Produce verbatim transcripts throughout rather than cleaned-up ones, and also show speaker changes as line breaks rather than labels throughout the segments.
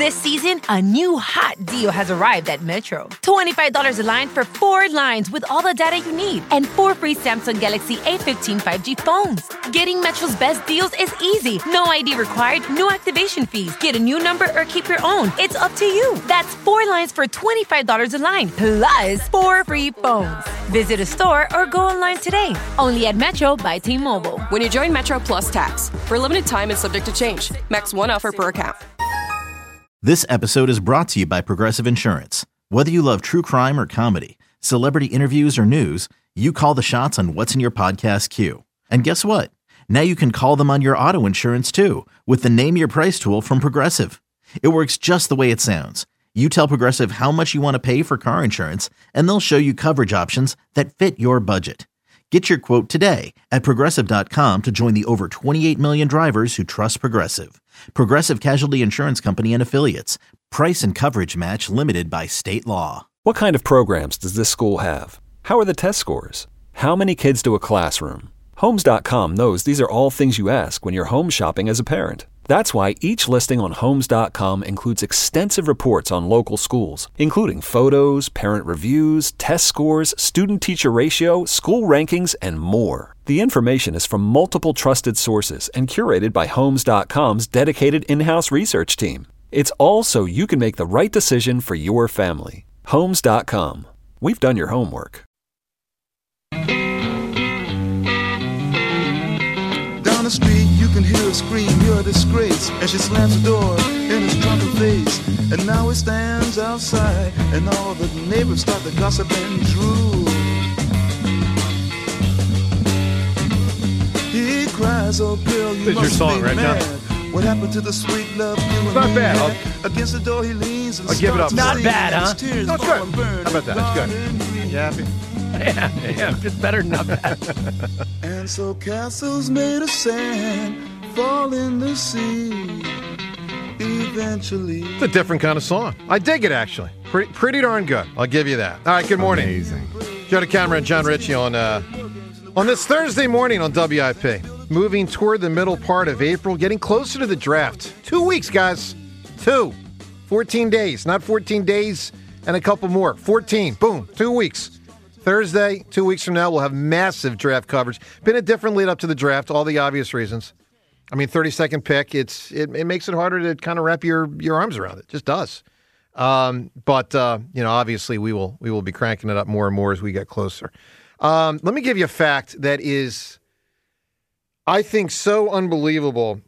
This season, a new hot deal has arrived at Metro. twenty-five dollars a line for four lines with all the data you need and four free Samsung Galaxy A fifteen five G phones. Getting Metro's best deals is easy. No I D required, no activation fees. Get a new number or keep your own. It's up to you. That's four lines for twenty-five dollars a line, plus four free phones. Visit a store or go online today. Only at Metro by T-Mobile.
When you join Metro Plus Tax. For a limited time and subject to change. Max one offer per account.
This episode is brought to you by Progressive Insurance. Whether you love true crime or comedy, celebrity interviews or news, you call the shots on what's in your podcast queue. And guess what? Now you can call them on your auto insurance too with the Name Your Price tool from Progressive. It works just the way it sounds. You tell Progressive how much you want to pay for car insurance, and they'll show you coverage options that fit your budget. Get your quote today at Progressive dot com to join the over twenty-eight million drivers who trust Progressive. Progressive Casualty Insurance Company and Affiliates. Price and coverage match limited by state law.
What kind of programs does this school have? How are the test scores? How many kids do a classroom? Homes dot com knows these are all things you ask when you're home shopping as a parent. That's why each listing on Homes dot com includes extensive reports on local schools, including photos, parent reviews, test scores, student-teacher ratio, school rankings, and more. The information is from multiple trusted sources and curated by Homes dot com's dedicated in-house research team. It's all so you can make the right decision for your family. Homes dot com. We've done your homework.
Down the street, you can hear her scream, you're a disgrace. And she slams the door in his drunken face. And now he stands outside, and all the neighbors start to gossip and drool. He cries, oh girl, you
This is your
must
song,
be
right,
mad.
John?
What happened to the sweet love you and
not
me
bad,
had?
huh?
Against the door he leans and
I'll give it up.
starts
Not
to
bad,
sing.
huh?
His tears
No, it's
fall
good.
and burn
How about that? It's good.
garden green.
You happy?
Yeah, yeah, just better than not bad.
And so castles made of sand fall in the sea eventually.
It's a different kind of song. I dig it, actually. Pretty, pretty darn good. I'll give you that. All right, good morning.
Amazing.
Joe DeCamera and John Ritchie on, uh, on this Thursday morning on W I P. Moving toward the middle part of April, getting closer to the draft. Two weeks, guys. Two. fourteen days. Not fourteen days and a couple more. fourteen. Boom. Two weeks. Thursday, two weeks from now, we'll have massive draft coverage. Been a different lead up to the draft, all the obvious reasons. I mean, thirty-second pick, it's it, it makes it harder to kind of wrap your, your arms around it. It just does. Um, but, uh, you know, obviously we will we will be cranking it up more and more as we get closer. Um, let me give you a fact that is, I think, so unbelievable.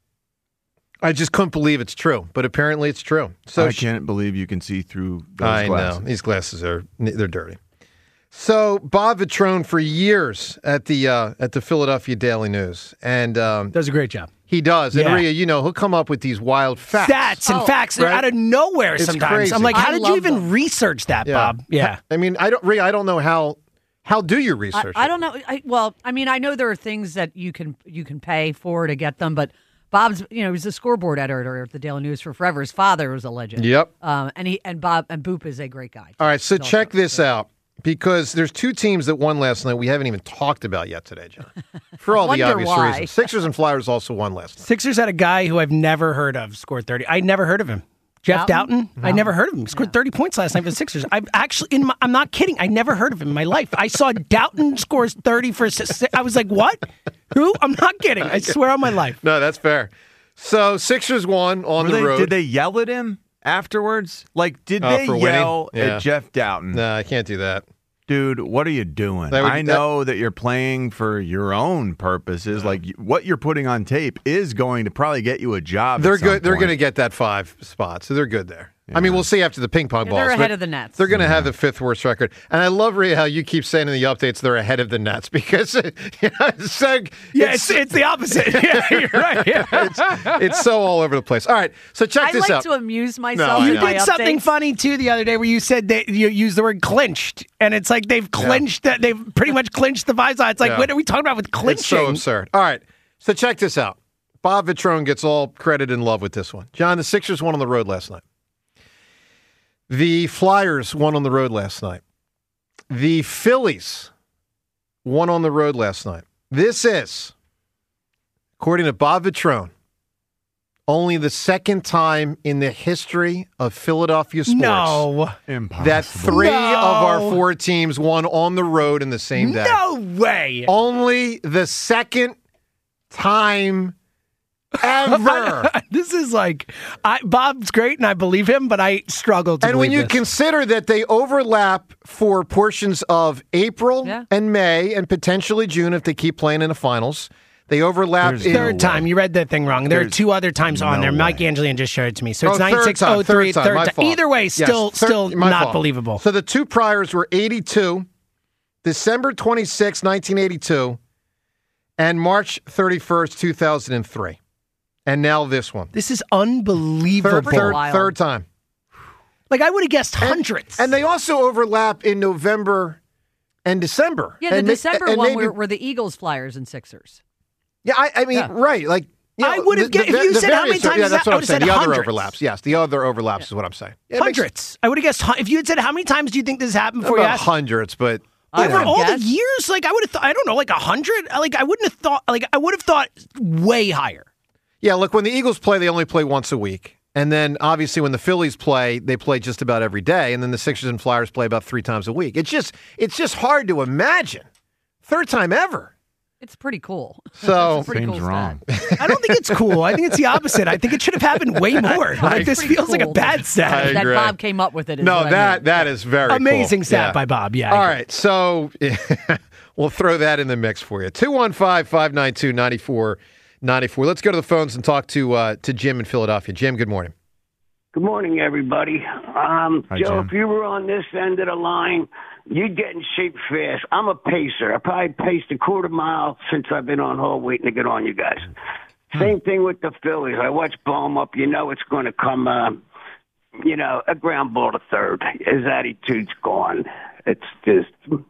I just couldn't believe it's true, but apparently it's true. So
I can't believe you can see through those
I
glasses.
know. These glasses are they're dirty. So Bob Vitrone for years at the uh, at the Philadelphia Daily News, and um,
Does a great job.
he does. And
Yeah.
Rhea, you know, he'll come up with these wild facts.
Stats and
Oh,
facts. They're
right?
out of nowhere
It's
sometimes.
crazy.
I'm like, how
I
did you
love
even
them.
research that,
Yeah.
Bob? Yeah.
I mean, I don't, Rhea, I don't know how. How do you
I,
research?
I
it?
don't know. I, well, I mean, I know there are things that you can you can pay for to get them, but Bob's, you know, he was the scoreboard editor at the Daily News for forever. His father was a legend.
Yep.
Um, and he and Bob and Boop is a great guy.
All right, so
Also,
check this
so-
out. Because there's two teams that won last night we haven't even talked about yet today, John. For all the
Wonder
obvious
why.
reasons. Sixers and Flyers also won last night.
Sixers had a guy who I've never heard of scored thirty. I never heard of him. Jeff Doughton? I never heard of him. He scored thirty points last night for the Sixers. I've actually, in my, I'm not kidding. I never heard of him in my life. I saw Doughton scores thirty for. Si- I was like, what? Who? I'm not kidding. I swear on my life.
No, that's fair. So Sixers won on
Were
the
they-
road.
Did they yell at him afterwards? Like, did
Oh,
they
for winning?
yell
Yeah.
at Jeff Doughton?
No, I can't do that.
Dude, what are you doing?
That would-
I know that, you're playing for your own purposes. Like, what you're putting on tape is going to probably get you a job.
They're
at some
good. They're
point.
going to get that five spot, so they're good there. I mean, we'll see after the ping pong
Yeah,
balls.
they're
but
ahead of the Nets.
They're going to have the fifth worst record. And I love, Rhea, how you keep saying in the updates they're ahead of the Nets because you know, it's so,
Yeah, it's, it's the opposite. Yeah, you're right. Yeah.
it's, it's so all over the place. All right, so check
I
this
like
out.
to amuse myself.
I
with
know.
my
You did something
updates.
funny too the other day where you said that you used the word clinched, and it's like they've clinched that they've pretty much clinched the vibes. It's like,
Yeah.
what are we talking about with clinching?
It's so absurd. All right, so check this out. Bob Vitrone gets all credit and love with this one. John, the Sixers won on the road last night. The Flyers won on the road last night. The Phillies won on the road last night. This is, according to Bob Vitrone, only the second time in the history of Philadelphia sports
No.
Impossible.
that three
No.
of our four teams won on the road in the same day.
No way.
Only the second time ever.
This is like, I, Bob's great and I believe him, but I struggle to
And when
believe
you
this.
consider that they overlap for portions of April
Yeah.
and May and potentially June if they keep playing in the finals, they overlap
There's
in
no
Third
way.
time. You read that thing wrong. There are
There's
two other times on
no
there. Mike
way.
Angelian just showed it to me. So it's
Oh,
nine
third
six
time,
oh three,
third time,
third
my
time.
fault.
Either way,
Yes,
still
third-
still
my
not
fault.
believable.
So the two priors were eighty-two, December twenty-sixth, nineteen eighty-two, and March thirty-first, two thousand three. And now this one.
This is unbelievable.
Third, third,
wild.
third time.
Like, I would have guessed hundreds.
And they also overlap in November and December.
Yeah, the
And may-
December
and
one
maybe-
were, were the Eagles, Flyers, and Sixers.
Yeah, I, I mean,
Yeah.
right. Like, you
I
know,
would have
the-
get- if
the-
you
the
said how many
various-
times
Yeah,
is
that's
that,
what
I
I'm
would've
saying.
said
The other
hundreds.
overlaps. Yes, the other overlaps is what I'm saying. It makes-
Hundreds. I would have guessed. hun- If you had said how many times do you think this happened before you
About
asked?
hundreds, but
I
Over
would
all
guess.
the years, like I would have thought. I don't know, like a hundred. Like I wouldn't have thought. Like I would have thought way higher.
yeah, look, when the Eagles play, they only play once a week. And then obviously when the Phillies play, they play just about every day. And then the Sixers and Flyers play about three times a week. It's just it's just hard to imagine. Third time ever.
It's pretty cool.
So
It's a pretty
Seems
cool
wrong.
stat.
I don't think it's cool. I think it's the opposite. I think it should have happened way more. Like this
Pretty
feels like a
cool.
bad stat.
I
That
agree.
Bob came up with it. Is
no,
what I
that
mean.
that is very cool.
Amazing stat
Yeah.
by Bob. Yeah. I
All
agree.
right, so we'll throw that in the mix for you. two one five, five nine two, nine four nine four. Let's go to the phones and talk to uh, to Jim in Philadelphia. Jim, good morning.
Good morning, everybody. Um,
Hi,
Joe,
Jim.
if you were on this end of the line, you'd get in shape fast. I'm a pacer. I probably paced a quarter mile since I've been on hold waiting to get on you guys. Same thing with the Phillies. I watch Bohm up. You know it's going to come, uh, you know, a ground ball to third. His attitude's gone. It's just,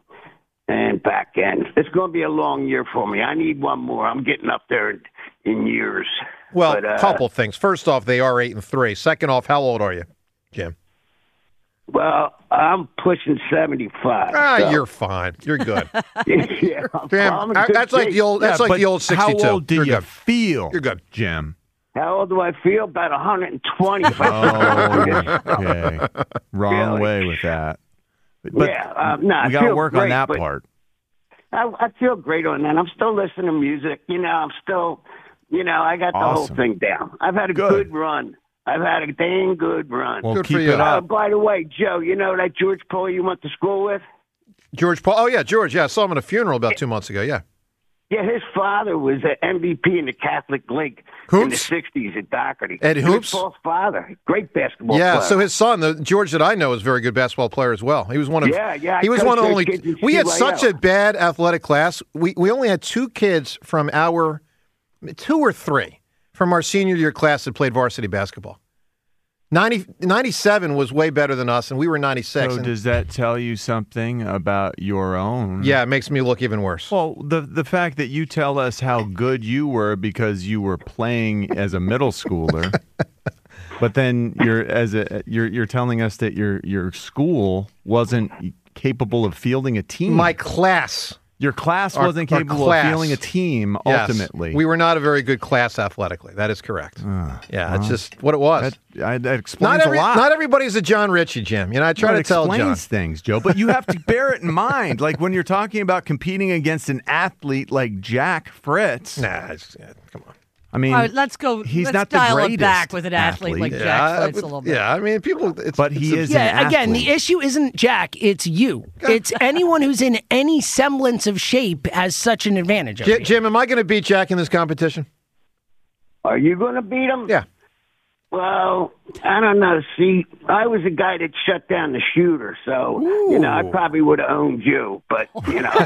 and back end. It's going to be a long year for me. I need one more. I'm getting up there in, in years.
Well,
But,
a
uh,
couple things. First off, they are eight and three. Second off, how old are you, Jim?
Well, I'm pushing seventy-five.
Ah,
so-
you're fine. You're good.
yeah, I'm-
Jim,
I'm in
I-
good
that's like
shape.
the old. That's
Yeah,
like
but
the old sixty-two.
How old do
You're
you
good.
feel?
You're good.
Jim.
How old do I feel? About one hundred twenty. If I
Oh, okay. Wrong
Really?
way with that. But
Yeah, uh, no, I
we got to
feel
work on
great,
that
but-
part.
I, I feel great on that. I'm still listening to music. You know, I'm still, you know, I got the
Awesome.
whole thing down. I've had a
Good.
good, run. I've had a dang good run.
Well,
Good for
keep
you.
it
uh,
up.
by the way, Joe, you know that George Paul you went to school with?
George Paul. Oh yeah, George. Yeah, I saw him at a funeral about two months ago. Yeah.
Yeah, his father was an M V P in the Catholic League in the
Hoops?
sixties at Doherty.
Ed
George
Hoops?
Paul's father, great basketball
Yeah,
player.
so his son, the George that I know, is a very good basketball player as well. He was one of
Yeah, yeah, I
He was
coached
one of
those
only.
kids in
We had
C Y O.
such a bad athletic class. We we only had two kids from our two or three from our senior year class that played varsity basketball. ninety, ninety-seven was way better than us, and we were ninety-six.
So
and-
does that tell you something about your own?
yeah, it makes me look even worse.
Well, the the fact that you tell us how good you were because you were playing as a middle schooler, but then you're as a you're you're telling us that your your school wasn't capable of fielding a team.
My class.
Your class
Our-
wasn't
our
capable
class.
of fielding a team.
Yes.
Ultimately,
We were not a very good class athletically. That is correct.
Uh,
yeah,
well,
it's just what it was.
that, I, that explains
Not every,
a lot.
not everybody's a John Ritchie, Jim. You know, I try
Well,
to
it
tell John.
explains things, Joe, but you have to bear it in mind. Like when you're talking about competing against an athlete like Jack Fritz.
Nah, it's, yeah, come on.
I mean,
All right, let's go.
He's
let's
not the
dial it
greatest
back with an athlete, like
athlete.
Jack
Yeah,
Fritz a little bit.
Yeah, I mean, people. It's,
But he
it's
is
a-
an
Yeah, again, the
athlete.
issue isn't Jack, it's you. It's anyone who's in any semblance of shape has such an advantage. over
J-
you.
Jim, am I going to beat Jack in this competition?
Are you going to beat him?
Yeah.
Well, I don't know. See, I was the guy that shut down the shooter, so you know I probably would have owned you. But you know,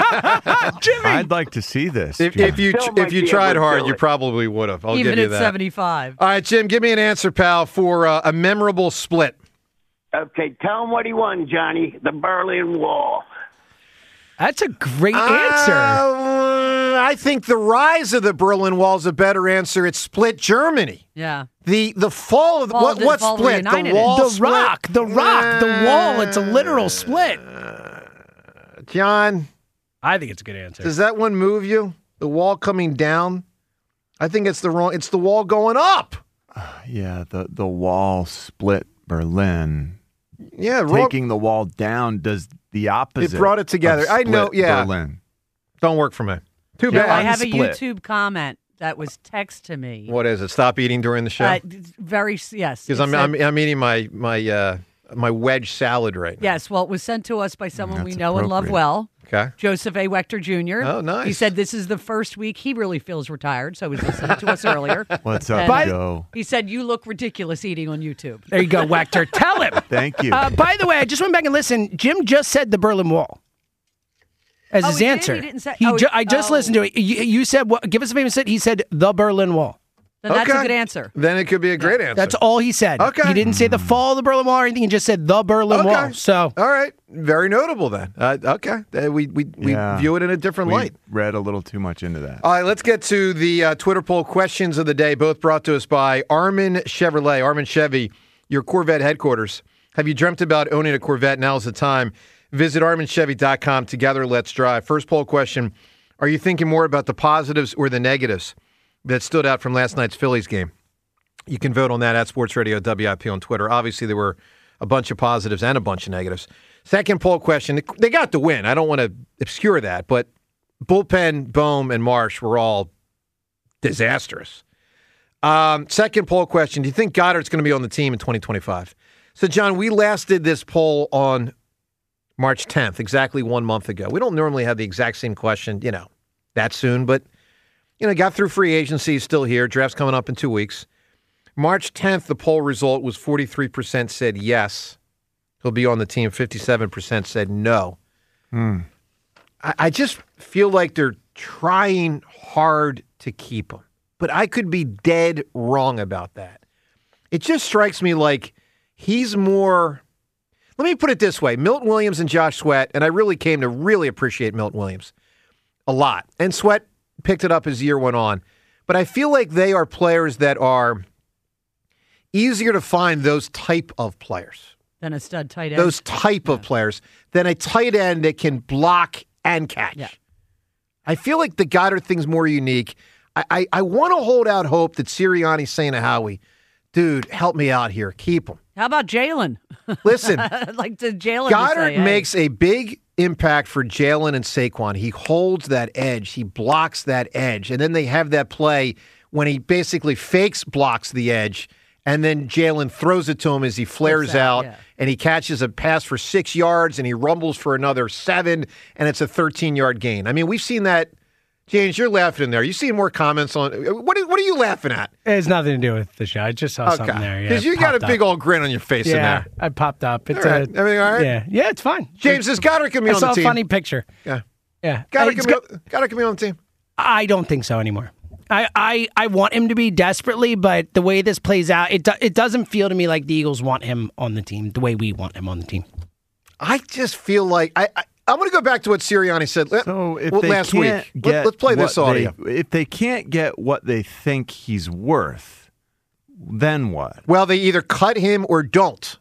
I'd like to see this.
If,
Jim.
if you
Still
if
might
you
be
tried
able to
hard,
do
you
it.
probably would have. I'll
Even
give you
at
that.
seventy-five.
All right, Jim, give me an answer, pal, for uh, a memorable split.
okay, tell him what he won, Johnny. The Berlin Wall.
That's a great answer.
Uh, I think the rise of the Berlin Wall is a better answer. It split Germany.
Yeah.
The the fall of the,
Fall
what,
of-
what
fall
split?
reunited
The
it.
wall
The
split?
rock, the rock, the wall. It's a literal split.
John,
I think it's a good answer.
does that one move you? The wall coming down? I think it's the wrong. It's the wall going up.
Yeah, the the wall split Berlin.
Yeah, Ro-
taking the wall down does the opposite.
It brought it together.
of
I know.
split
Yeah,
Berlin.
Don't work for me. Too
Joe,
bad.
I have a
Unsplit.
YouTube comment that was text to me.
What is it? Stop eating during the show.
Uh, very yes.
Because
it
I'm,
said-
I'm I'm eating my my uh, my wedge salad right now.
Yes, well, it was sent to us by someone we
That's
know and love
appropriate.
well.
Okay.
Joseph A. Wechter Junior
Oh, nice.
He said this is the first week he really feels retired, so he was listening to us earlier.
What's up,
And
By-
Joe?
He said, you look ridiculous eating on YouTube.
There you go, Wechter. Tell him.
Thank you.
Uh, by the way, I just went back and listened. Jim just said the Berlin Wall as
Oh,
his
he did?
answer.
He didn't say-
He
oh,
ju- I just
oh.
listened to it. You, you said what? Give us a famous hit. He said the Berlin Wall.
Then that's a
Okay.
good answer.
Then it could be a great answer.
That's all he said.
Okay.
He didn't say the fall of the Berlin Wall or anything. He just said the Berlin
Okay.
Wall. So
All right. Very notable then. Uh, okay. Uh, we we, we
Yeah.
view it in a different
we
light.
read a little too much into that.
All right, let's get to the uh, Twitter poll questions of the day, both brought to us by Armin Chevrolet. Armin Chevy, your Corvette headquarters. Have you dreamt about owning a Corvette? Now's the time. Visit armin chevy dot com. Together, let's drive. First poll question, are you thinking more about the positives or the negatives that stood out from last night's Phillies game? You can vote on that at Sports Radio W I P on Twitter. Obviously, there were a bunch of positives and a bunch of negatives. Second poll question, they got the win. I don't want to obscure that, but bullpen, Bohm, and Marsh were all disastrous. Um, second poll question, do you think Goddard's going to be on the team in twenty twenty-five? So, John, we last did this poll on March tenth, exactly one month ago. We don't normally have the exact same question, you know, that soon, but, you know, got through free agency, still here. Draft's coming up in two weeks. March tenth, the poll result was forty-three percent said yes, he'll be on the team. fifty-seven percent said no.
Hmm.
I, I just feel like they're trying hard to keep him. But I could be dead wrong about that. It just strikes me like he's more... Let me put it this way. Milton Williams and Josh Sweat, and I really came to really appreciate Milton Williams a lot. And Sweat picked it up as the year went on. But I feel like they are players that are easier to find, those type of players.
Than a stud tight end.
Those type of players than a tight end that can block and catch.
Yeah.
I feel like the Goddard thing's more unique. I, I, I want to hold out hope that Sirianni's saying to Howie, dude, help me out here. Keep him.
How about Jalen?
Listen,
like to Jalen.
Goddard
to say, hey.
makes a big impact for Jalen and Saquon. He holds that edge. He blocks that edge. And then they have that play when he basically fakes blocks the edge, and then Jalen throws it to him as he flares
Flips out,
out,
yeah.
and he catches a pass for six yards, and he rumbles for another seven, and it's a thirteen-yard gain. I mean, we've seen that. James, you're laughing in there. You see more comments on what? Are, what are you laughing at?
it has nothing to do with the show. I just saw something there. Yeah,
because
it
you got a
popped
big
up.
old grin on your face in
Yeah,
there.
I popped up. It's
All right.
a,
Everything all right?
Yeah, yeah, it's fine.
James, is Goddard can be
I
on
saw
the
a
team?
funny picture.
Yeah,
Yeah,
Goddard
It's
can, be,
go-
on- Goddard can be on the team.
I don't think so anymore. I, I, I want him to be desperately, but the way this plays out, it do, it doesn't feel to me like the Eagles want him on the team the way we want him on the team.
I just feel like I. I I'm going to go back to what Sirianni said
So if
well,
they
last
can't
week.
get
Let, let's play
what
this audio.
they- if they can't get what they think he's worth, then what?
Well, they either cut him or don't.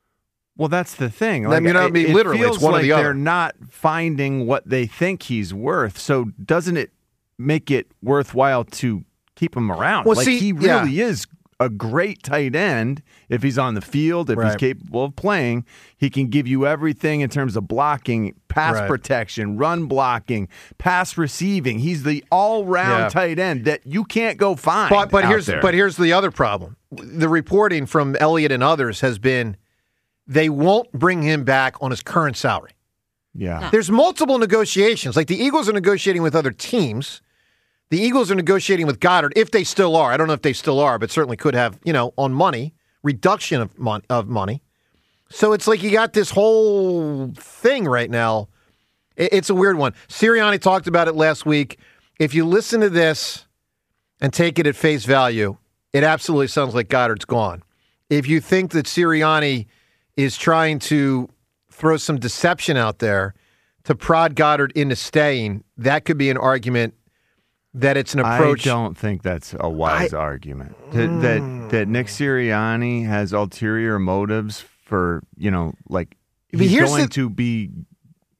Well, that's the thing.
I mean, I
it-
mean,
it
literally, it's
feels
one or
like
the other.
they're not finding what they think he's worth. So doesn't it make it worthwhile to keep him around?
Well,
like
see,
he
yeah.
really is a great tight end. If he's on the field, if he's
Right.
capable of playing, he can give you everything in terms of blocking, pass
Right.
protection, run blocking, pass receiving. He's the all-round
Yeah.
tight end that you can't go find.
But but
out
here's
there.
but here's the other problem. The reporting from Elliott and others has been they won't bring him back on his current salary.
yeah.
There's multiple negotiations. Like the Eagles are negotiating with other teams. The Eagles are negotiating with Goddard, if they still are. I don't know if they still are, but certainly could have, you know, on money, reduction of, mon- of money. So it's like you got this whole thing right now. It- it's a weird one. Sirianni talked about it last week. If you listen to this and take it at face value, it absolutely sounds like Goddard's gone. If you think that Sirianni is trying to throw some deception out there to prod Goddard into staying, that could be an argument that it's an approach.
I don't think that's a wise
I-
argument. That, that that Nick Sirianni has ulterior motives for, you know, like
But
he's
here's
going
the-
to be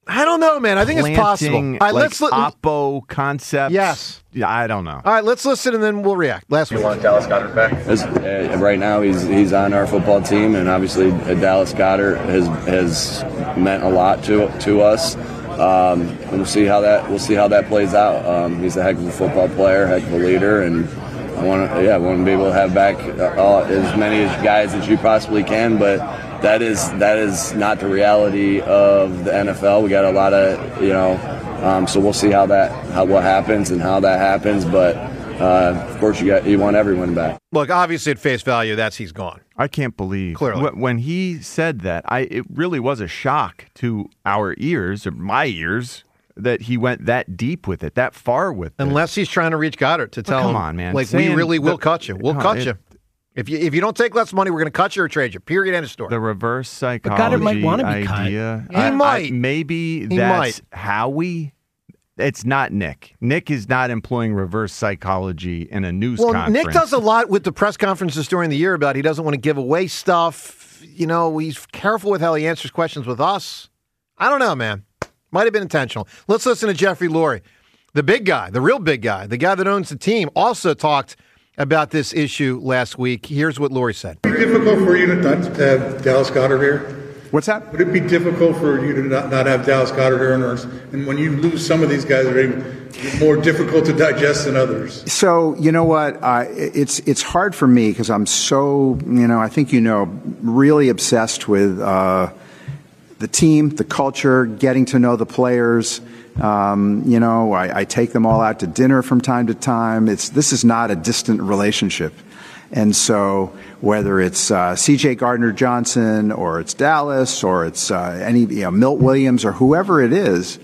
I don't know, man. I think it's possible. All right,
like
let's li-
Oppo concepts.
Yes.
Yeah, I don't know.
All right, let's listen and then we'll react. Last week.
You want Dallas Goedert back? Uh, right now, he's he's on our football team, and obviously uh, Dallas Goedert has has meant a lot to to us. Um, and we'll see how that we'll see how that plays out. Um, he's a heck of a football player, heck of a leader, and I want to yeah, I want to be able to have back uh, as many guys as you possibly can, but. That is that is not the reality of the N F L. We got a lot of you know, um, so we'll see how that how what happens and how that happens. But uh, of course, you got you want everyone back.
Look, obviously at face value, that's he's gone.
I can't believe
Clearly.
Wh- when he said that. I it really was a shock to our ears or my ears that he went that deep with it, that far with it.
Unless he's trying to reach Goddard to tell
come
him,
on, man.
like
Saying
we really will
the,
cut you. We'll
no,
cut
it,
you. If you if you don't take less money, we're going to cut you or trade you. Period. End of story.
The reverse psychology
But Goddard might want to be
idea.
cut.
He
I,
might.
I, maybe
He
that's
might.
Howie. It's not Nick. Nick is not employing reverse psychology in a news
well,
conference.
Nick does a lot with the press conferences during the year about he doesn't want to give away stuff. You know, he's careful with how he answers questions with us. I don't know, man. Might have been intentional. Let's listen to Jeffrey Lurie, the big guy, the real big guy, the guy that owns the team, also talked about this issue last week. Here's what Lurie said.
Would it be difficult for you to not have Dallas Goedert here?
What's that?
Would it be difficult for you to not, not have Dallas Goedert here? And, and when you lose some of these guys, are they more difficult to digest than others?
So, you know what? Uh, it's it's hard for me because I'm so, you know, I think you know, really obsessed with uh, the team, the culture, getting to know the players. Um, you know, I, I take them all out to dinner from time to time. It's this is not a distant relationship. And so whether it's uh, C J Gardner-Johnson or it's Dallas or it's uh, any you know, Milt Williams or whoever it is,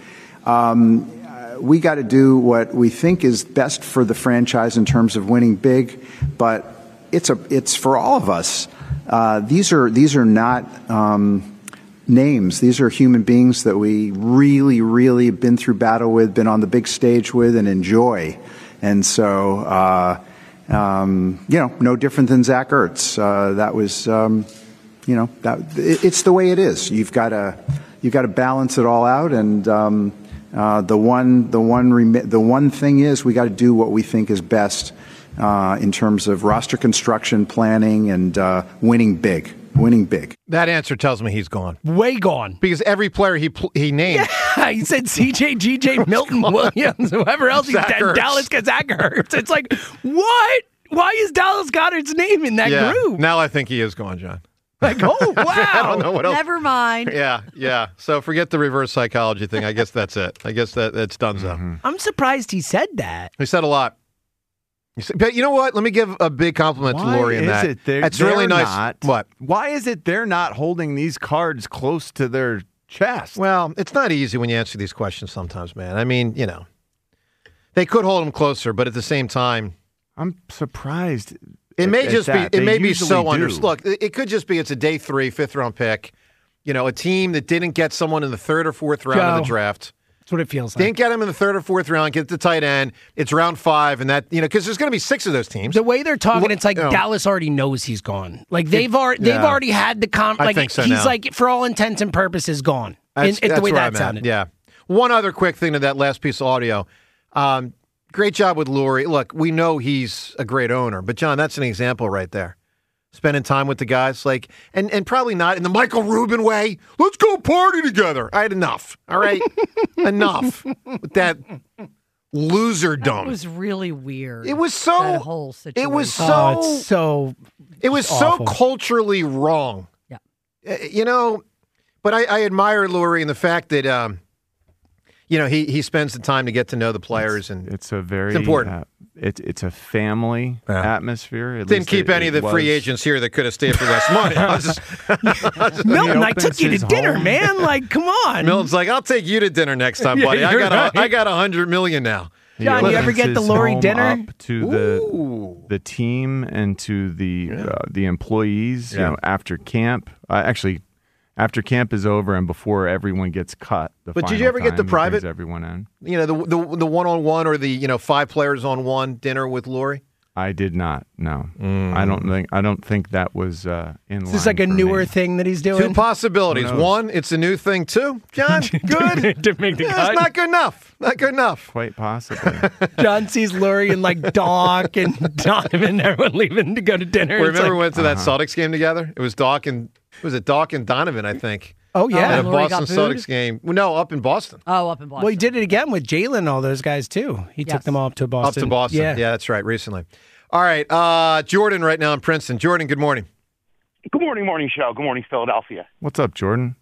um, we got to do what we think is best for the franchise in terms of winning big. But it's a it's for all of us. Uh, these are these are not um, names. These are human beings that we really, really have been through battle with, been on the big stage with, and enjoy. And so. Uh, Um, you know, no different than Zach Ertz. Uh, that was, um, you know, that it, it's the way it is. You've got to, you've got to balance it all out. And um, uh, the one, the one, remi- the one thing is, we got to do what we think is best uh, in terms of roster construction, planning, and uh, winning big. Winning big.
That answer tells me he's gone.
Way gone.
Because every player he pl- he named.
Yeah, he said C J, G J, Milton Williams, whoever else. He's
Zach Ertz.
Dallas got Zach Ertz. It's like, what? Why is Dallas Goedert's name in that
yeah.
group?
Now I think he is gone, John.
Like, oh, wow.
I don't know what else.
Never mind.
Yeah, yeah. So forget the reverse psychology thing. I guess that's it. I guess that that's done so. Mm-hmm.
I'm surprised he said that.
He said a lot. But you know what? Let me give a big compliment
Why
to Lurie in
is
that.
It they're,
That's
they're
really nice.
Not,
what?
Why is it they're not holding these cards close to their chest?
Well, it's not easy when you answer these questions sometimes, man. I mean, you know, they could hold them closer, but at the same time,
I'm surprised.
It
at,
may
at
just
that.
be. It
They
may be
usually
so
do.
under. Look, it could just be. It's a day three, fifth round pick. You know, a team that didn't get someone in the third or fourth round
Joe.
of the draft.
That's what it feels like.
Didn't get him in the third or fourth round, get the tight end. It's round five, and that, you know, because there's going to be six of those teams.
The way they're talking,
Look,
it's like
you know,
Dallas already knows he's gone. Like they've already they've
yeah.
already had the con.
I
Like
think so
he's
now.
like, for all intents and purposes, gone.
That's,
in, in
that's
the way
where
that
I'm at.
sounded.
Yeah. One other quick thing to that last piece of audio. Um, great job with Lurie. Look, we know he's a great owner, but John, that's an example right there. Spending time with the guys, like, and, and probably not in the Michael Rubin way. Let's go party together. I had enough. All right, enough with that loserdom.
It was really weird.
It was so.
That whole situation.
It was so.
Oh, it's so.
It was so
awful.
culturally wrong.
Yeah.
Uh, You know, but I, I admire Lurie and the fact that, um, you know, he, he spends the time to get to know the players, and
It's a very
it's important.
Uh, it, it's a family
Yeah.
atmosphere. At
Didn't
least
keep
it-
any of
it
the free
was.
agents here that could have stayed for less money. I was just, I was just-
Milton, I
opens
took you to
his
dinner,
home.
man. Like, come on.
Milton's like, I'll take you to dinner next time,
Yeah,
buddy. I
you're
got
right.
a, I got a hundred million now.
He
John, you
opens
ever get the
his
Lurie
home
dinner?
up to the the team and to the uh, the employees? You
Yeah.
know, after camp, uh, actually, after camp is over and before everyone gets cut. The
But did
final
you ever get the
time, he
private-
brings everyone in?
You know, the the the one on one or the you know five players on one dinner with Lurie.
I did not. No,
Mm.
I don't think. I don't think that was uh, in.
Is
line
this like a
for
newer
me.
thing that he's doing?
Two possibilities.
Who knows?
One, it's a new thing. Two, John, good.
to make the
Yeah,
cut.
it's not good enough. Not good enough.
Quite possibly.
John sees Lurie and like Doc and Donovan, everyone leaving to go to dinner.
We
It's
remember we
like,
went to that
Uh-huh.
Celtics game together. It was Doc and was it Doc and Donovan? I think.
oh yeah.
At a
Lurie
Boston
got booed?
Celtics game. Well, no, up in Boston.
Oh, up in Boston.
Well, he did it again with Jalen and all those guys too. He took
Yes.
them all up to Boston.
Up to Boston.
Yeah.
Yeah, that's right. Recently. All right, uh, Jordan, right now in Princeton. Jordan, good morning.
Good morning, morning show. Good morning, Philadelphia.
What's up, Jordan?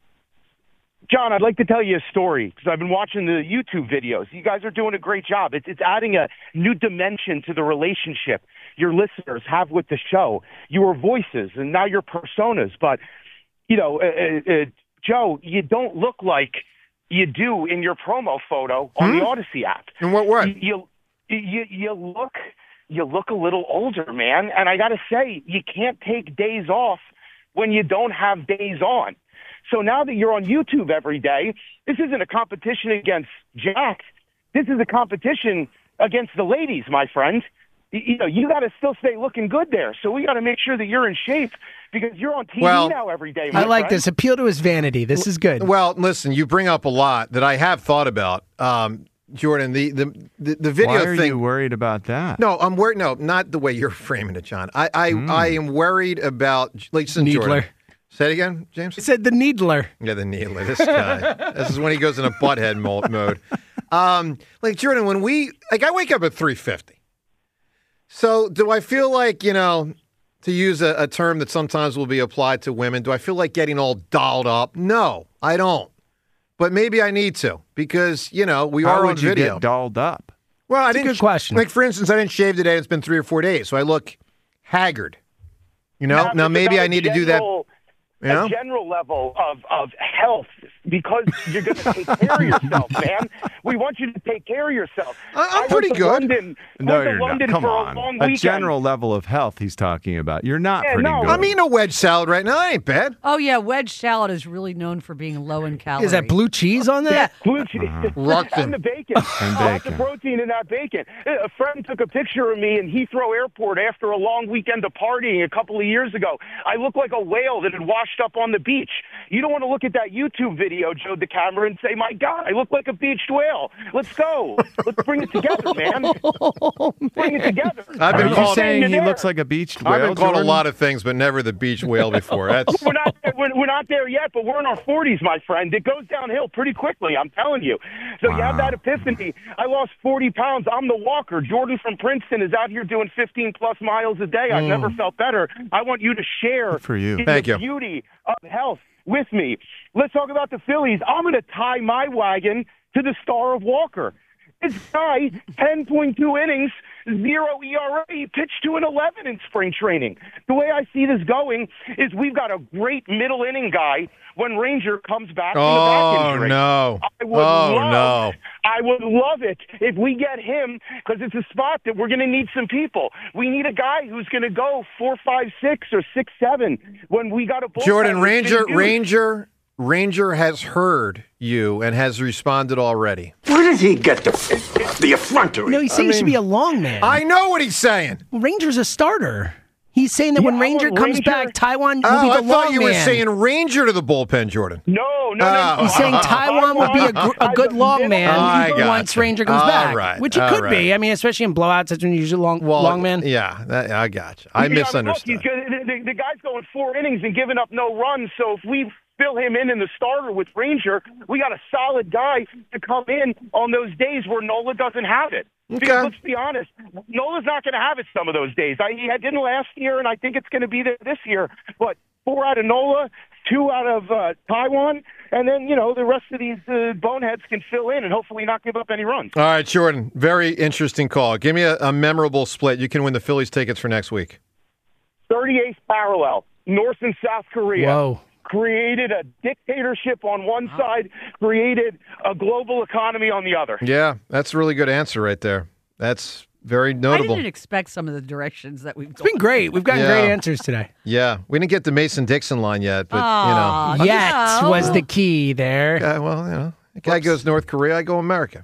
John, I'd like to tell you a story because I've been watching the YouTube videos. You guys are doing a great job. It's, it's adding a new dimension to the relationship your listeners have with the show. Your voices and now your personas. But, you know, uh, uh, Joe, you don't look like you do in your promo photo on
Hmm?
the Odyssey app.
And what what?
You, you, you, you look you look a little older, man. And I got to say, you can't take days off when you don't have days on. So now that you're on YouTube every day, this isn't a competition against Jack. This is a competition against the ladies, my friend. You, you know, you got to still stay looking good there. So we got to make sure that you're in shape because you're on T V
Well,
now every day, my
I like
friend.
this. Appeal to his vanity. This is good.
Well, listen, you bring up a lot that I have thought about, um, Jordan. The the the, the video
Why are
thing.
you worried about that?
No, I'm worried. No, not the way you're framing it, John. I I,
Mm.
I am worried about. Listen, Jordan.
Needler.
Say it again, James.
He said the Needler.
Yeah, the Needler. This guy. This is when he goes in a butthead mo- mode. Um, like Jordan, when we like, I wake up at three fifty. So, do I feel like you know, to use a, a term that sometimes will be applied to women? Do I feel like getting all dolled up? No, I don't. But maybe I need to because you know we
How
are
would
on
you
video.
get dolled up?
Well, I
That's a
didn't.
good question.
Like for instance, I didn't shave today. It's been three or four days, so I look haggard. You know.
Now,
Now
it's
maybe
about
I
a
need to do that.
general-
You know?
A general level of, of health because you're going to take care of yourself, man. We want you to take care of yourself.
I- I'm
I went
pretty
to
good.
London,
No,
went to
you're
London
not. Come
for
on.
a long
A
weekend.
general level of health he's talking about. You're not
Yeah,
pretty
no.
good.
I'm eating a wedge salad right now. That ain't bad.
Oh, yeah. Wedge salad is really known for being low in calories.
Is that blue cheese on
Yeah,
that?
blue cheese
Ruckton.
and the bacon.
And
Lots of
bacon.
protein in that bacon. A friend took a picture of me in Heathrow Airport after a long weekend of partying a couple of years ago. I looked like a whale that had washed up on the beach. You don't want to look at that YouTube video, Joe the camera, and say, "My God, I look like a beached whale." Let's go. Let's bring it together, man. Bring it together.
I've
Are
been
you
called.
saying he
You're there.
looks like a beached whale?
I've been called
Jordan?
a lot of things, but never the beach whale before. That's
We're not, we're, we're not there yet, but we're in our forties, my friend. It goes downhill pretty quickly, I'm telling you. So you have that epiphany. I lost forty pounds. I'm the walker. Jordan from Princeton is out here doing fifteen plus miles a day. I've never felt better. I want you to share
Good for you.
the
Thank you.
beauty of health with me. Let's talk about the Phillies. I'm going to tie my wagon to the star of Walker. This guy, ten point two innings, zero E R A. He pitched to an eleven in spring training. The way I see this going is we've got a great middle inning guy when Ranger comes back from the back
oh
injury.
no,
I would
oh
love,
no.
I would love it if we get him because it's a spot that we're going to need some people. We need a guy who's going to go four, five, six, or six, seven when we got a bullpen.
Jordan
with
Ranger
big dudes.
Ranger Ranger has heard you and has responded already.
Where did he get the the effrontery?
No, he's saying
I
he should
mean-
be a long man.
I know what he's saying.
Ranger's a starter. He's saying that
Yeah,
when
I
Ranger
want
comes
Ranger-
back, Taiwan will
Oh,
be the
I
long
thought you
man.
were saying Ranger to the bullpen, Jordan.
No, no, no.
Oh.
no.
He's saying Taiwan would be a, gr- a good long man
I gotcha.
once Ranger comes
All
back,
right,
which he
all
could
right.
be. I mean, especially in blowouts, that's when you usually long
Well,
long man.
Yeah, that, I got you. I
Yeah, mean, look,
misunderstood.
he's gonna- the, the, the guy's going four innings and giving up no runs. So if we fill him in in the starter with Ranger, we got a solid guy to come in on those days where Nola doesn't have it. Because
Okay.
let's be honest, Nola's not going to have it some of those days. I, he didn't last year, and I think it's going to be there this year. But four out of Nola, two out of uh, Taiwan, and then, you know, the rest of these uh, boneheads can fill in and hopefully not give up any runs.
All right, Jordan. Very interesting call. Give me a, a memorable split. You can win the Phillies tickets for next week.
thirty-eighth parallel, North and South Korea.
Whoa.
Created a dictatorship on one side, created a global economy on the other.
Yeah, that's a really good answer right there. That's very
I
notable.
didn't expect some of the directions that we've
It's been great. We've gotten
Yeah.
great answers today.
Yeah, we didn't get the Mason Dixon line yet, but
Aw,
you know.
Yet
no.
was the key there.
Yeah, well, you know, The guy goes North Korea, I go America.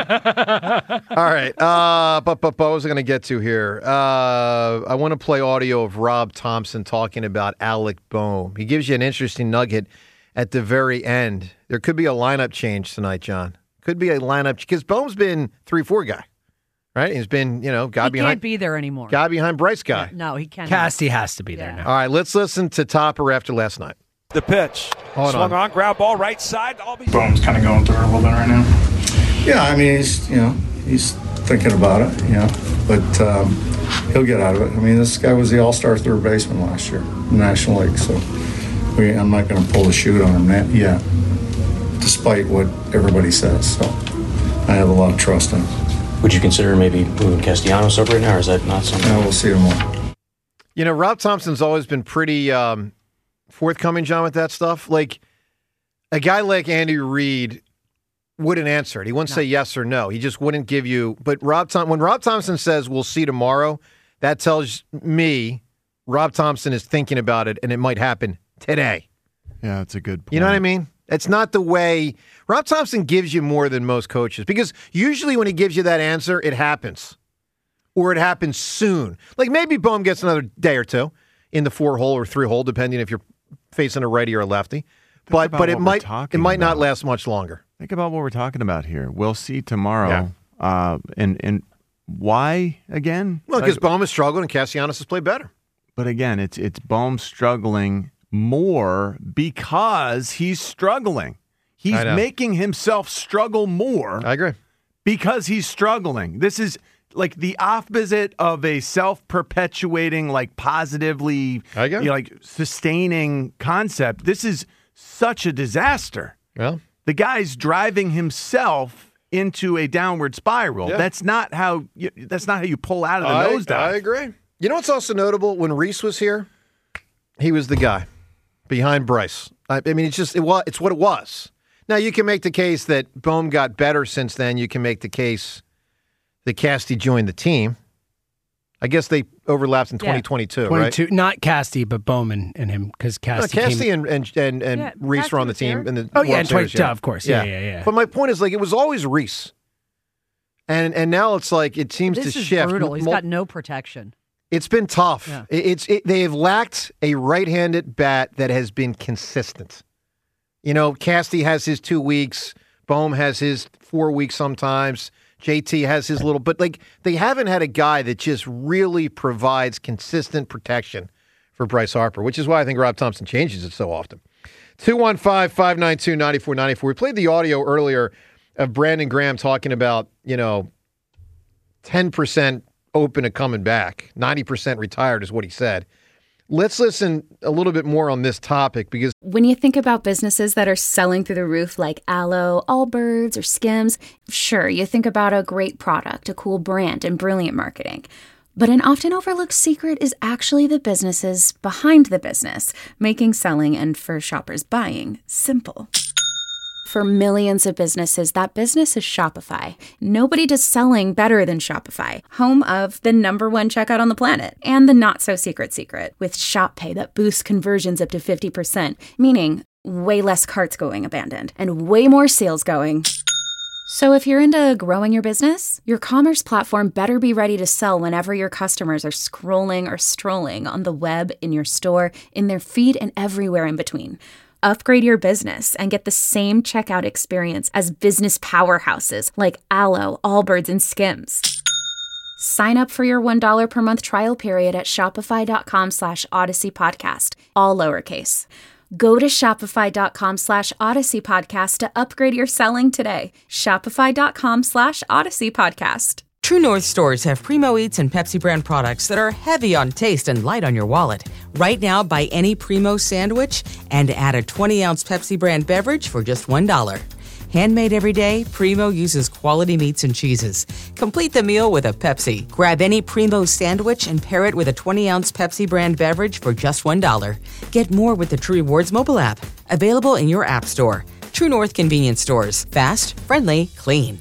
All right. Uh, but, but, but what was I going to get to here? Uh, I want to play audio of Rob Thompson talking about Alec Bohm. He gives you an interesting nugget at the very end. There could be a lineup change tonight, John. Could be a lineup, because Bohm's been three four guy, right? He's been, you know, guy
he
behind.
can't be there anymore.
Guy behind Bryce guy.
No, he can't.
Casty has to be there
Yeah.
now.
All right, let's listen to Topper after last night.
The pitch.
Hold
Swung
on.
on, ground ball right side. All
Bohm's kind of going through it a little bit right now. Yeah, I mean, he's, you know, he's thinking about it, you know, but um, he'll get out of it. I mean, this guy was the all-star third baseman last year in the National League, so we, I'm not going to pull the shoot on him that yet, despite what everybody says. So I have a lot of trust in him.
Would you consider maybe moving Castellanos up right now, or is that not something?
Yeah, we'll see tomorrow.
You know, Rob Thompson's always been pretty um, forthcoming, John, with that stuff. Like, a guy like Andy Reid wouldn't answer it. He wouldn't no. say yes or no. He just wouldn't give you. But Rob Thom- when Rob Thompson says, we'll see tomorrow, that tells me Rob Thompson is thinking about it, and it might happen today.
Yeah, that's a good point.
You know what I mean? It's not the way. Rob Thompson gives you more than most coaches, because usually when he gives you that answer, it happens. Or it happens soon. Like maybe Bohm gets another day or two in the four hole or three hole, depending if you're facing a righty or a lefty.
Think
but but it might it might
about.
not last much longer.
Think about what we're talking about here. We'll see tomorrow. Yeah. Uh, and and why again?
Well, because like, Bohm has struggled and Castellanos has played better.
But again, it's it's Bohm struggling more because he's struggling. He's making himself struggle more.
I agree.
Because he's struggling. This is like the opposite of a self-perpetuating, like positively,
I
you know, like sustaining concept. This is such a disaster.
Well,
the guy's driving himself into a downward spiral.
Yeah.
That's not how. You, that's not how you pull out of the
I,
nosedive.
I agree. You know what's also notable? When Reese was here, he was the guy behind Bryce. I, I mean, it's just it was. It's what it was. Now you can make the case that Bohm got better since then. You can make the case that Casty joined the team. I guess they overlapped in twenty twenty-two,
twenty-two,
right?
Not Casty, but Bowman and him, because Casty,
no, Casty
came...
and and and, and
Yeah,
Reese
Casty
were on the
was
team.
here.
In the
Oh, yeah,
World
and
Series,
twenty-two, of course. Yeah, yeah, yeah.
But my point is, like, it was always Reese. And and now it's like, it seems
This
to
is
shift.
brutal. He's
Mul-
got no protection.
It's been tough.
Yeah.
It- It's it, They have lacked a right-handed bat that has been consistent. You know, Casty has his two weeks. Bohm has his four weeks sometimes. J T has his little, but like they haven't had a guy that just really provides consistent protection for Bryce Harper, which is why I think Rob Thompson changes it so often. two one five, five nine two, nine four nine four. We played the audio earlier of Brandon Graham talking about, you know, ten percent open to coming back. ninety percent retired is what he said. Let's listen a little bit more on this topic, because
when you think about businesses that are selling through the roof like Aloe, Allbirds, or Skims, sure, you think about a great product, a cool brand, and brilliant marketing. But an often overlooked secret is actually the businesses behind the business, making selling and for shoppers buying simple. For millions of businesses, that business is Shopify. Nobody does selling better than Shopify, home of the number one checkout on the planet, and the not-so-secret secret, with Shop Pay that boosts conversions up to fifty percent, meaning way less carts going abandoned, and way more sales going. So if you're into growing your business, your commerce platform better be ready to sell whenever your customers are scrolling or strolling on the web, in your store, in their feed, and everywhere in between. Upgrade your business and get the same checkout experience as business powerhouses like Aloe, Allbirds, and Skims. Sign up for your one dollar per month trial period at shopify.com slash Odyssey Podcast, all lowercase. Go to shopify.com slash Odyssey Podcast to upgrade your selling today. Shopify.com slash Odyssey Podcast.
True North stores have Primo Eats and Pepsi brand products that are heavy on taste and light on your wallet. Right now, buy any Primo sandwich and add a twenty ounce Pepsi brand beverage for just one dollar. Handmade every day, Primo uses quality meats and cheeses. Complete the meal with a Pepsi. Grab any Primo sandwich and pair it with a twenty ounce Pepsi brand beverage for just one dollar. Get more with the True Rewards mobile app. Available in your app store. True North convenience stores. Fast, friendly, clean.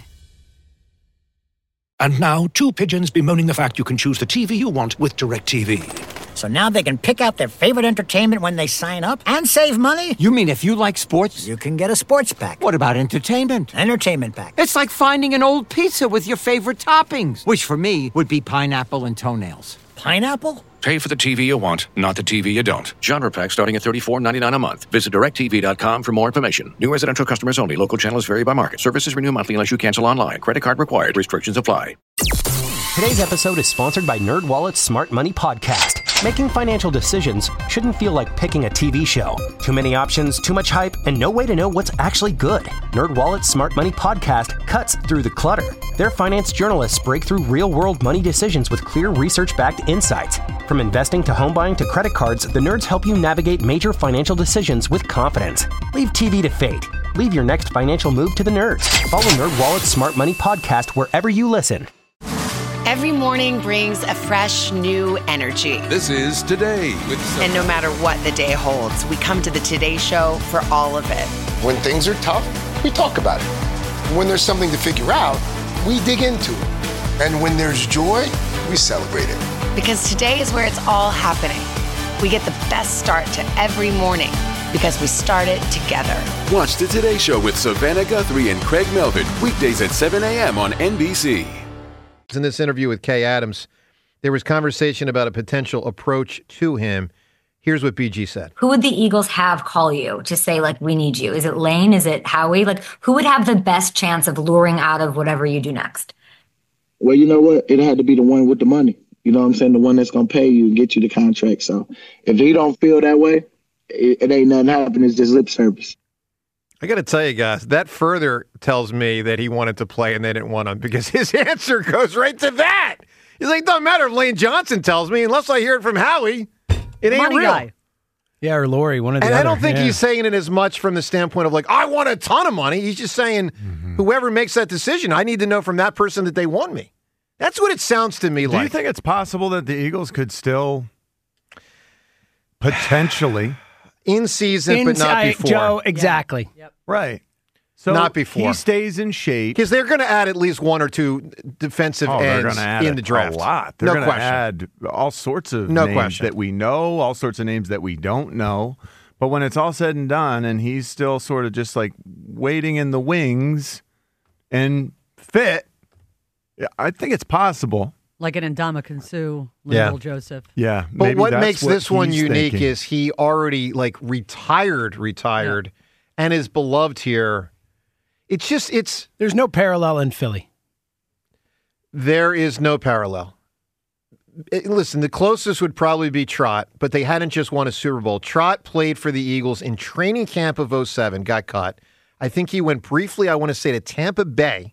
And now, two pigeons bemoaning the fact you can choose the T V you want with DirecTV. So now they can pick out their favorite entertainment when they sign up and save money?
You mean if you like sports?
You can get a sports pack.
What about entertainment?
Entertainment pack.
It's like finding an old pizza with your favorite toppings, which for me would be pineapple and toenails.
Pineapple?
Pay for the T V you want, not the T V you don't. Genre pack starting at thirty-four ninety-nine a month. Visit direct t v dot com for more information. New residential customers only. Local channels vary by market. Services renew monthly unless you cancel online. Credit card required. Restrictions apply.
Today's episode is sponsored by NerdWallet's Smart Money Podcast. Making financial decisions shouldn't feel like picking a T V show. Too many options, too much hype, and no way to know what's actually good. NerdWallet's Smart Money Podcast cuts through the clutter. Their finance journalists break through real-world money decisions with clear research-backed insights. From investing to home buying to credit cards, the nerds help you navigate major financial decisions with confidence. Leave T V to fate. Leave your next financial move to the nerds. Follow NerdWallet's Smart Money Podcast wherever you listen.
Every morning brings a fresh, new energy.
This is Today with Sophie.
And no matter what the day holds, we come to the Today Show for all of it.
When things are tough, we talk about it. When there's something to figure out, we dig into it. And when there's joy, we celebrate it.
Because today is where it's all happening. We get the best start to every morning because we start it together.
Watch the Today Show with Savannah Guthrie and Craig Melvin, weekdays at seven a.m. on N B C.
In this interview with Kay Adams, there was conversation about a potential approach to him. Here's what B G said.
Who would the Eagles have call you to say, like, we need you? Is it Lane? Is it Howie? Like, who would have the best chance of luring out of whatever you do next?
Well, you know what? It had to be the one with the money. You know what I'm saying? The one that's going to pay you and get you the contract. So if he don't feel that way, it, it ain't nothing happening. It's just lip service.
I got to tell you guys, that further tells me that he wanted to play and they didn't want him because his answer goes right to that. He's like, doesn't matter if Lane Johnson tells me, unless I hear it from Howie, it ain't
Money
real.
guy. Yeah, or Lori, one of the
And
other.
I don't think
yeah.
he's saying it as much from the standpoint of like, I want a ton of money. He's just saying,
Mm-hmm.
whoever makes that decision, I need to know from that person that they want me. That's what it sounds to me
Do
like.
you think it's possible that the Eagles could still potentially
in season, but not
Inside,
before?
Joe, exactly.
Yep.
Right. So
not before.
He stays in shape.
Because they're going to add at least one or two defensive
Oh, they're
ends
gonna add
in
a-
the draft.
A lot. They're
no
going to
question.
add all sorts of
No
names
question.
that we know, all sorts of names that we don't know. But when it's all said and done, and he's still sort of just like waiting in the wings and fit, yeah, I think it's possible.
Like an Ndamukong Suh,
Yeah.
Lindell Joseph.
Yeah.
But
maybe
what
that's
makes
what
this one
he's
unique
thinking.
is he already like retired, retired, and is beloved here. It's just it's
There's no parallel in Philly.
there is no parallel. It- listen, the closest would probably be Trot, but they hadn't just won a Super Bowl. Trot played for the Eagles in training camp of oh seven, got cut. I think he went briefly, I want to say, to Tampa Bay.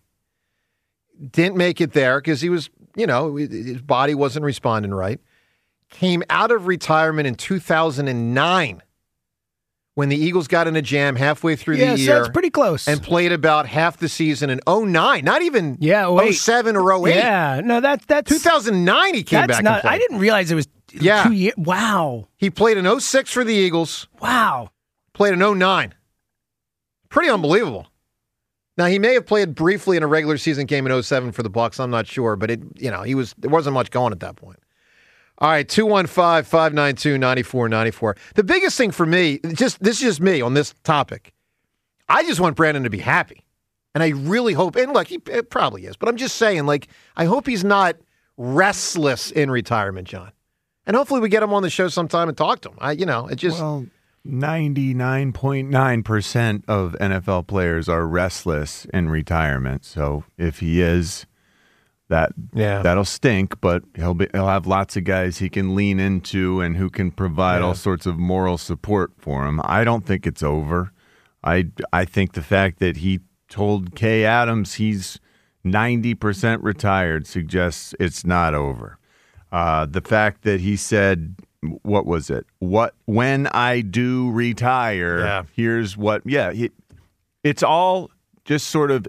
Didn't make it there because he was, you know, his body wasn't responding right. Came out of retirement in two thousand nine when the Eagles got in a jam halfway through
Yeah,
the
so
year.
it's pretty close.
And played about half the season in oh nine, not even
Yeah,
oh
wait.
seven or oh eight.
Yeah, no, that, that's...
two thousand nine he came
that's
back
not,
and played.
I didn't realize it was
Yeah.
two years. Wow.
He played in oh six for the Eagles.
Wow.
Played in oh nine. Pretty unbelievable. Now, he may have played briefly in a regular season game in oh seven for the Bucs. I'm not sure, but it, you know, he was there wasn't much going at that point. All right, two one five, five nine two, nine four nine four. The biggest thing for me, just this is just me on this topic. I just want Brandon to be happy. And I really hope, and look, he it probably is, but I'm just saying, like, I hope he's not restless in retirement, John. And hopefully we get him on the show sometime and talk to him. I, you know, it just...
Well, ninety-nine point nine percent of N F L players are restless in retirement. So if he is, that
yeah.
that'll stink, but he'll be he'll have lots of guys he can lean into and who can provide
Yeah.
all sorts of moral support for him. I don't think it's over. I I think the fact that he told Kay Adams he's ninety percent retired suggests it's not over. Uh, the fact that he said, what was it? What when I do retire,
Yeah.
here's what. Yeah, he, it's all just sort of.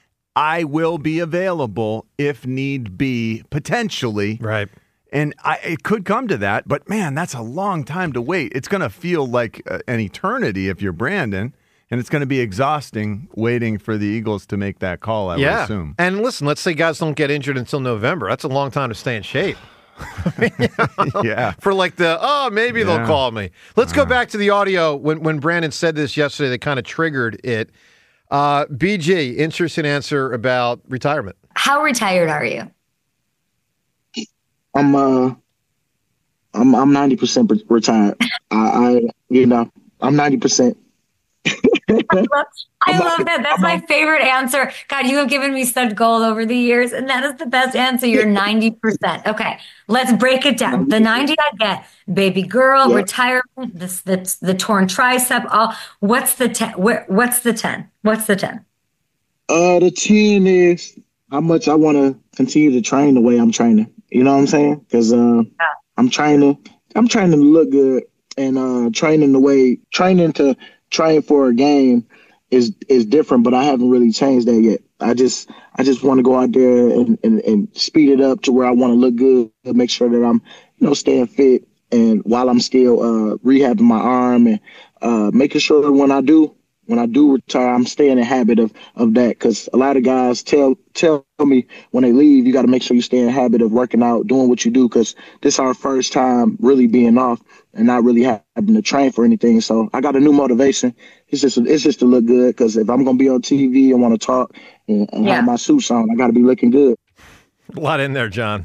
I will be available if need be, potentially.
Right.
And I, it could come to that, but man, that's a long time to wait. It's going to feel like uh, an eternity if you're Brandon, and it's going to be exhausting waiting for the Eagles to make that call, I would
yeah.
assume.
And listen, let's say guys don't get injured until November. That's a long time to stay in shape.
Yeah.
For like the, oh, maybe they'll
Yeah.
call me. Let's go back to the audio when, when Brandon said this yesterday that kind of triggered it. Uh, B G, interesting answer about retirement.
How retired are you?
I'm uh, I'm I'm ninety percent retired. I, I you know I'm ninety percent.
I love, I love that. That's my favorite answer. God, you have given me such gold over the years, and that is the best answer. You're ninety percent. Okay, let's break it down. The ninety I get, baby girl,
Yeah.
retirement, this, this, the torn tricep. All. What's the ten? Where? What's the ten? What's the ten?
Uh, the ten is how much I want to continue to train the way I'm training. You know what I'm saying? Because uh, I'm trying to, I'm trying to look good and uh, training the way training to train for a game is is different. But I haven't really changed that yet. I just I just want to go out there and, and, and speed it up to where I want to look good and make sure that I'm you know staying fit and while I'm still uh, rehabbing my arm and uh, making sure that when I do. When I do retire, I'm staying in the habit of, of that because a lot of guys tell tell me when they leave, you got to make sure you stay in the habit of working out, doing what you do because this is our first time really being off and not really having to train for anything. So I got a new motivation. It's just it's just to look good because if I'm going to be on T V and want to talk and, and
Yeah.
have my suits on, I got to be looking good.
A lot in there, John.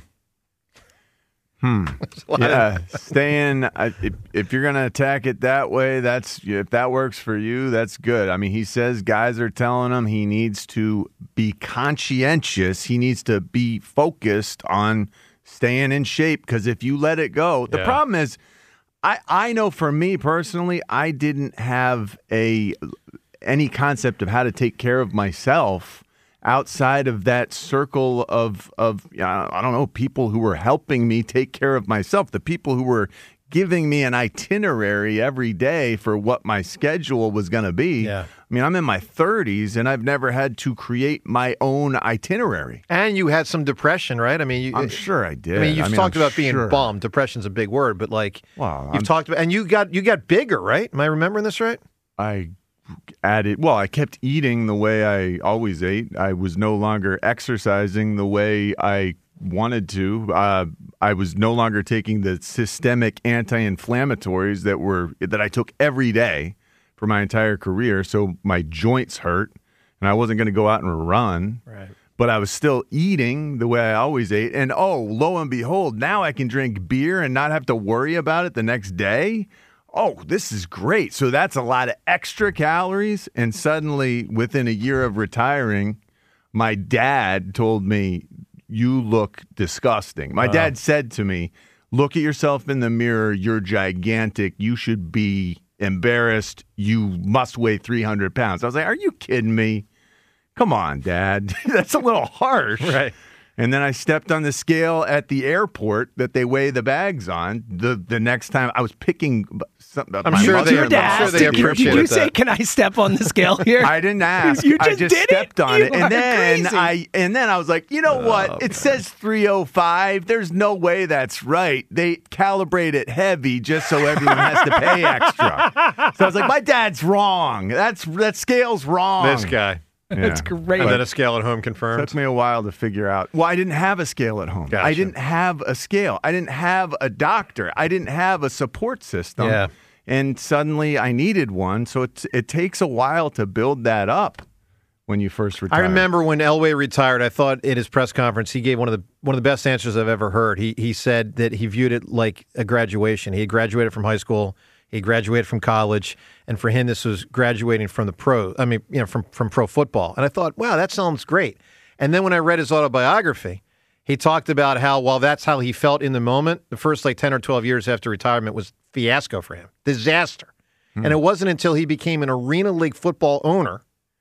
Hmm.
lot
Yeah, staying. I- If, if you're gonna attack it that way, that's if that works for you, that's good. I mean, he says guys are telling him he needs to be conscientious. He needs to be focused on staying in shape because if you let it go, the
Yeah.
problem is, I I know for me personally, I didn't have a any concept of how to take care of myself outside of that circle of, of you know, I don't know, people who were helping me take care of myself, the people who were giving me an itinerary every day for what my schedule was going to be.
Yeah.
I mean, I'm in my thirties and I've never had to create my own itinerary.
And you had some depression, right? I mean, you,
I'm sure I did.
I mean, you've
I mean,
talked
I'm
about being
sure.
bummed. Depression's a big word, but like
Well,
you've
I'm-
talked about, and you got you got bigger, right? Am I remembering this right?
I added, well, I kept eating the way I always ate. I was no longer exercising the way I wanted to. Uh, I was no longer taking the systemic anti-inflammatories that were that I took every day for my entire career. So my joints hurt, and I wasn't going to go out and run.
Right.
But I was still eating the way I always ate. And oh, lo and behold, now I can drink beer and not have to worry about it the next day. Oh, this is great. So that's a lot of extra calories. And suddenly, within a year of retiring, my dad told me, you look disgusting. My
Wow.
dad said to me, look at yourself in the mirror. You're gigantic. You should be embarrassed. You must weigh three hundred pounds. I was like, are you kidding me? Come on, Dad. That's a little harsh.
Right.
And then I stepped on the scale at the airport that they weigh the bags on. The the next time I was picking something.
I'm
my
sure
mother
they-
Your
in the
dad
sure
asked,
they
did, you- did
appreciated
you say,
that.
"Can I step on the scale here"?
I didn't ask.
You
I
just
just
did
stepped
it?
on
You
it, and
are
then
crazy.
I and then I was like, you know what? It says three oh five. There's no way that's right. They calibrate it heavy just so everyone has to pay extra. So I was like, my dad's wrong. That's that scale's wrong.
This guy.
That's great.
And then a scale at home confirmed.
Took me a while to figure out. Well, I didn't have a scale at home.
Gotcha.
I didn't have a scale. I didn't have a doctor. I didn't have a support system.
Yeah.
And suddenly I needed one. So it, it takes a while to build that up when you first retire.
I remember when Elway retired, I thought at his press conference he gave one of the one of the best answers I've ever heard. He he said that he viewed it like a graduation. He had graduated from high school, he graduated from college, and for him this was graduating from the pro. I mean, you know, from from pro football. And I thought, wow, that sounds great. And then when I read his autobiography, he talked about how while that's how he felt in the moment, the first like ten or twelve years after retirement was fiasco for him, disaster.
Hmm.
And it wasn't until he became an Arena League football owner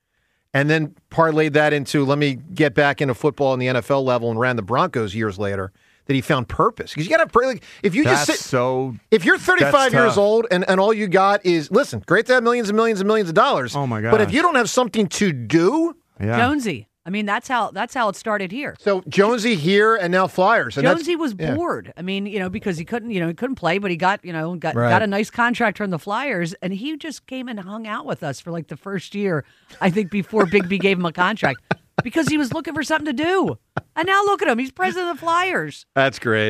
and then parlayed that into let me get back into football in the N F L level and ran the Broncos years later that he found purpose. Because you got to like, if you
That's
just sit,
so.
if you're thirty-five
that's
years
tough.
old and, and all you got is listen, great to have millions and millions and millions of dollars.
Oh my
But if
gosh.
you don't have something to do,
Yeah.
Jonesy. I mean, that's how that's how it started here.
so Jonesy here and now Flyers. And that's-
Jonesy was
yeah.
bored. I mean, you know, because he couldn't, you know, he couldn't play, but he got, you know, got
Right.
got a nice contract from the Flyers, and he just came and hung out with us for like the first year, I think, before Big B gave him a contract, because he was looking for something to do. And now look at him, he's president of the Flyers.
That's great.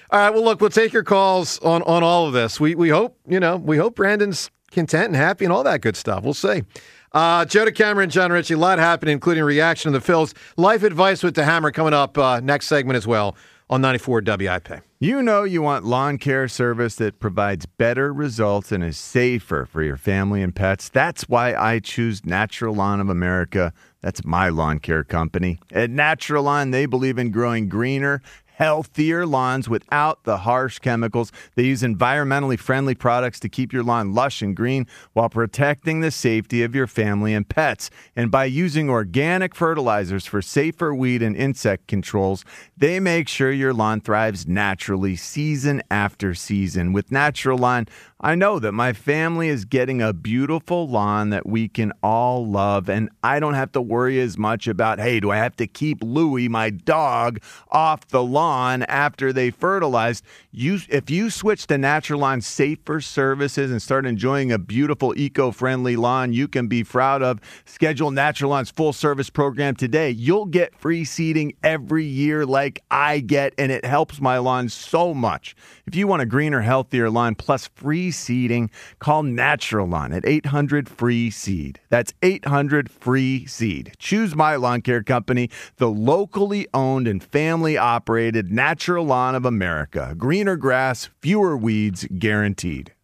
All right. Well, look, we'll take your calls on, on all of this. We we hope, you know, we hope Brandon's content and happy and all that good stuff. We'll see. Uh, Joe DeCamara and John Ritchie, a lot happening, including reaction to the Phils. Life advice with the Hammer coming up uh, next segment as well on ninety-four W I P.
You know you want lawn care service that provides better results and is safer for your family and pets. That's why I choose Natural Lawn of America. That's my lawn care company. At Natural Lawn, they believe in growing greener, healthier lawns without the harsh chemicals. They use environmentally friendly products to keep your lawn lush and green while protecting the safety of your family and pets. And by using organic fertilizers for safer weed and insect controls, they make sure your lawn thrives naturally season after season. With Natural Lawn, I know that my family is getting a beautiful lawn that we can all love, and I don't have to worry as much about, hey, do I have to keep Louie, my dog, off the lawn after they fertilized? You, if you switch to Natural Lawn's safer services and start enjoying a beautiful, eco-friendly lawn you can be proud of, schedule Natural Lawn's full-service program today. You'll get free seeding every year like I get, and it helps my lawn so much. If you want a greener, healthier lawn plus free seeding, call Natural Lawn at eight hundred free seed. That's eight hundred free seed. Choose my lawn care company, the locally owned and family operated Natural Lawn of America. Greener grass, fewer weeds, guaranteed.